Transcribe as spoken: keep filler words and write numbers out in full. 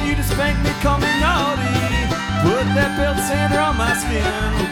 you to spank me, call me naughty. Put that belt sander on my skin.